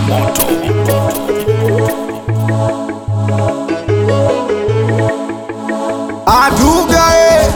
Adugae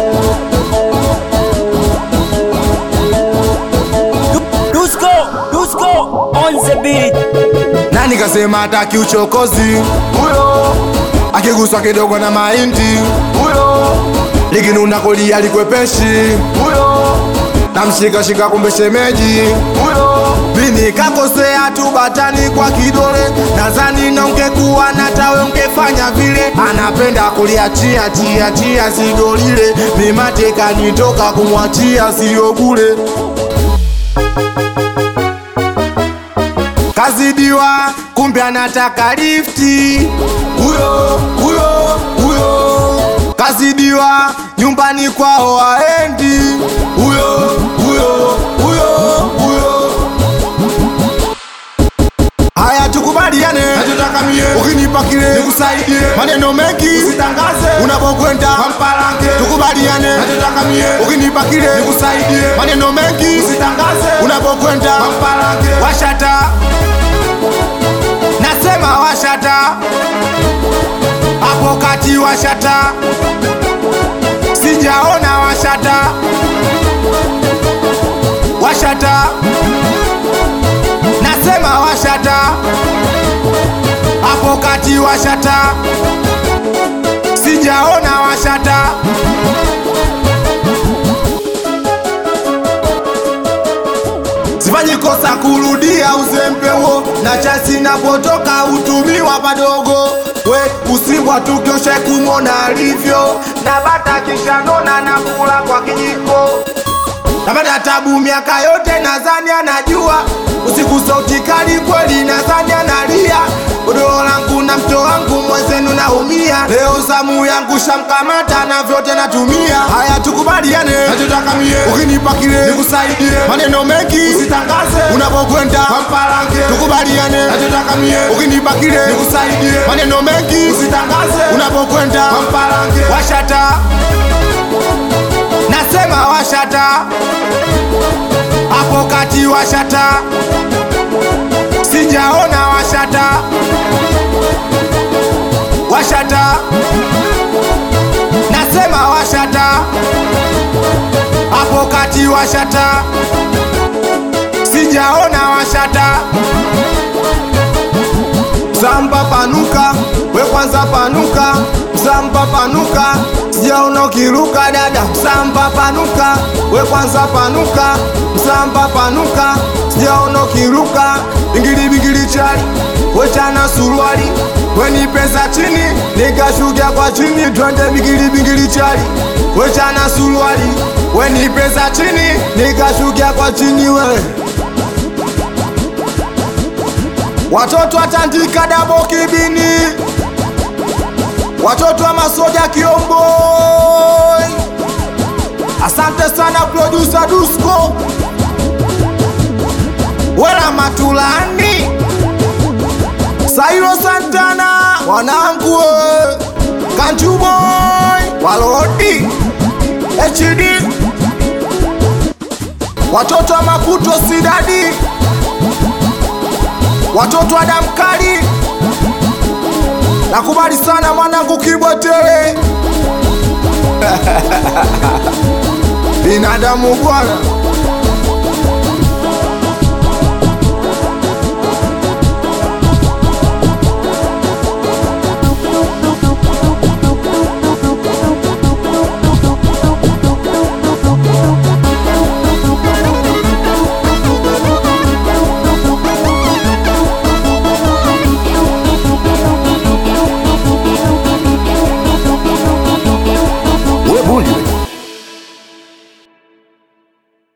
Dusko on the beat. nani kasema hataki uchokozi? Huyo akiguswa kidogo na mahindi, huyo likinuna kolia likwepeshi, huyo namshika kumbe shemeji, huyo mimi kakosea tu batani kwa kidole, nadhani na ungekuwa na tawe ungefanya vile. Anapenda kuliachia chia zigo lile, mimate kanitoka kumwachia sio bure. Kazidiwa kumbe anataka lifti, huyo kazidiwa nyumbani kwao haendi, huyo haya tukubaliane, nataka mie ukinipa kile nikusaidie, maneno mengi usitangaze unapokwenda Kampalange. Tukubaliane, nataka mie ukinipa kile nikusaidie, maneno mengi usitangaze unapokwenda Kampalange. Washata nasema washata hapo kati, washata sijaona, washata nasema washata hapo kati, washata sijaona, washata sifanyi kosa kurudia uzembe huo, na chasi napotoka utumiwa padogo. We usibwa tukioshe kumona alivyo, na bata kisha nona na kula kwa kijiko. Napata tabu miaka yote nadhani anajua, usiku sauti kali kweli nadhani analia. Godoro langu na mto wangu mwenzenu naumia, leo zamu yangu shamkamata na vyote natumia. Haya tukubaliane, nataka mie ukinipa kile nikusaidie, maneno mengi usitangaze unapokwenda Kampalange. Tukubaliane, nataka mie ukinipa kile nikusaidie, maneno mengi usitangaze unapokwenda Kampalange. Washata nasema washata hapo kati, washata sijaona, washata nasema washata hapo kati, washata sijaona, washata Msamba panuka, we kwanza panuka, Msamba panuka, sijaona ukiruka dada. Msamba panuka, we kwanza panuka, Msamba panuka, sijaona ukiruka. Bingili chali, we chana suruali, we ni pesa chini, nikashukia kwa chini. Twende bingili chali, we chana suruali, we ni pesa chini, nikashukia kwa chini. We watoto watandika dabo kibini, watoto wa masoja Kiomboi. Asante sana producer Dusko, wela Matulani, Sairo Santana, wanangu Kanju Boy, Walodi HD, watoto wa Maputo Sidadi, watoto wa Damkali. Nakubali sana mwanangu Kibotele binadamu bwana.